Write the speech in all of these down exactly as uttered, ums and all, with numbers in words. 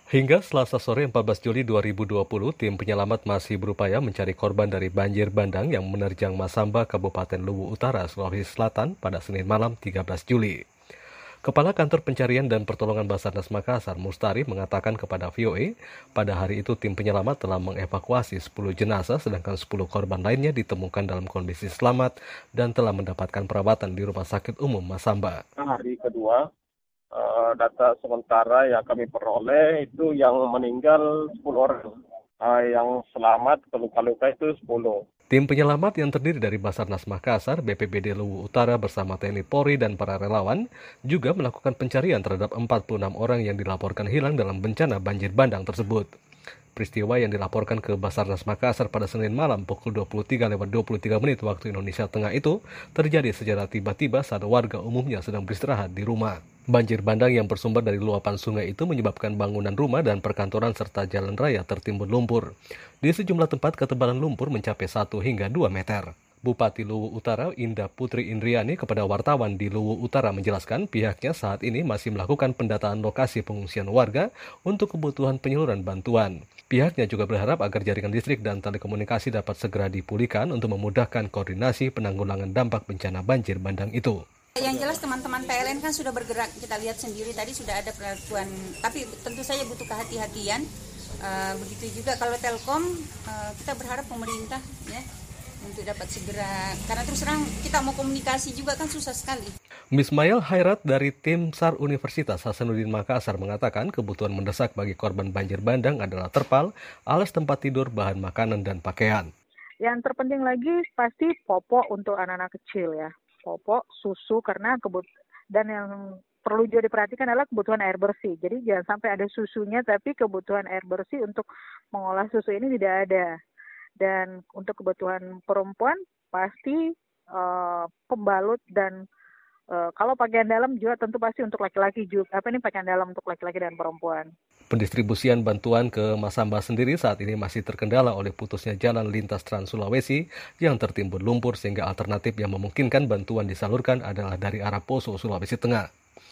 Hingga Selasa sore empat belas Juli dua ribu dua puluh, tim penyelamat masih berupaya mencari korban dari banjir bandang yang menerjang Masamba, Kabupaten Luwu Utara, Sulawesi Selatan pada Senin malam tiga belas Juli. Kepala Kantor Pencarian dan Pertolongan Basarnas Makassar, Mustari, mengatakan kepada V O A, pada hari itu tim penyelamat telah mengevakuasi sepuluh jenazah, sedangkan sepuluh korban lainnya ditemukan dalam kondisi selamat dan telah mendapatkan perawatan di Rumah Sakit Umum Masamba. Hari kedua, uh, data sementara yang kami peroleh itu yang meninggal sepuluh orang, uh, yang selamat luka-luka itu sepuluh. Tim penyelamat yang terdiri dari Basarnas Makassar, B P B D Luwu Utara bersama T N I Polri dan para relawan juga melakukan pencarian terhadap empat puluh enam orang yang dilaporkan hilang dalam bencana banjir bandang tersebut. Peristiwa yang dilaporkan ke Basarnas Makassar pada Senin malam pukul dua puluh tiga lewat dua puluh tiga menit waktu Indonesia Tengah itu terjadi secara tiba-tiba saat warga umumnya sedang beristirahat di rumah. Banjir bandang yang bersumber dari luapan sungai itu menyebabkan bangunan rumah dan perkantoran serta jalan raya tertimbun lumpur. Di sejumlah tempat ketebalan lumpur mencapai satu hingga dua meter. Bupati Luwu Utara Indah Putri Indriani kepada wartawan di Luwu Utara menjelaskan pihaknya saat ini masih melakukan pendataan lokasi pengungsian warga untuk kebutuhan penyaluran bantuan. Pihaknya juga berharap agar jaringan listrik dan telekomunikasi dapat segera dipulihkan untuk memudahkan koordinasi penanggulangan dampak bencana banjir bandang itu. Yang jelas teman-teman P L N kan sudah bergerak, kita lihat sendiri tadi sudah ada perlakuan, tapi tentu saja butuh kehati-hatian. Uh, begitu juga kalau Telkom, uh, kita berharap pemerintah ya untuk dapat segera, karena terus terang kita mau komunikasi juga kan susah sekali. Mismail Hairat dari tim SAR Universitas Hasanuddin Makassar mengatakan kebutuhan mendesak bagi korban banjir bandang adalah terpal, alas tempat tidur, bahan makanan, dan pakaian. Yang terpenting lagi pasti popok untuk anak-anak kecil ya. Popok, susu, karena kebut dan yang perlu juga diperhatikan adalah kebutuhan air bersih. Jadi jangan sampai ada susunya, tapi kebutuhan air bersih untuk mengolah susu ini tidak ada. Dan untuk kebutuhan perempuan pasti uh, pembalut dan uh, kalau pakaian dalam juga tentu pasti untuk laki-laki juga. Apa ini pakaian dalam untuk laki-laki dan perempuan. Pendistribusian bantuan ke Masamba sendiri saat ini masih terkendala oleh putusnya jalan lintas Trans Sulawesi yang tertimbun lumpur sehingga alternatif yang memungkinkan bantuan disalurkan adalah dari arah Poso, Sulawesi Tengah.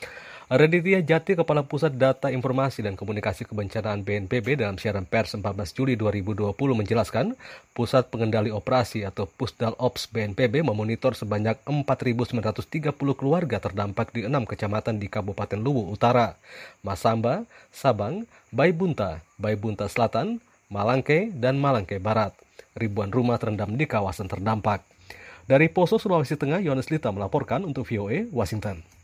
Raditya Jati, Kepala Pusat Data Informasi dan Komunikasi Kebencanaan B N P B dalam siaran pers empat belas Juli dua ribu dua puluh menjelaskan, Pusat Pengendali Operasi atau Pusdal Ops B N P B memonitor sebanyak empat ribu sembilan ratus tiga puluh keluarga terdampak di enam kecamatan di Kabupaten Luwu Utara, Masamba, Sabang, Baibunta, Baibunta Selatan, Malangke, dan Malangke Barat. Ribuan rumah terendam di kawasan terdampak. Dari Poso, Sulawesi Tengah, Yohanes Lita melaporkan untuk V O A, Washington.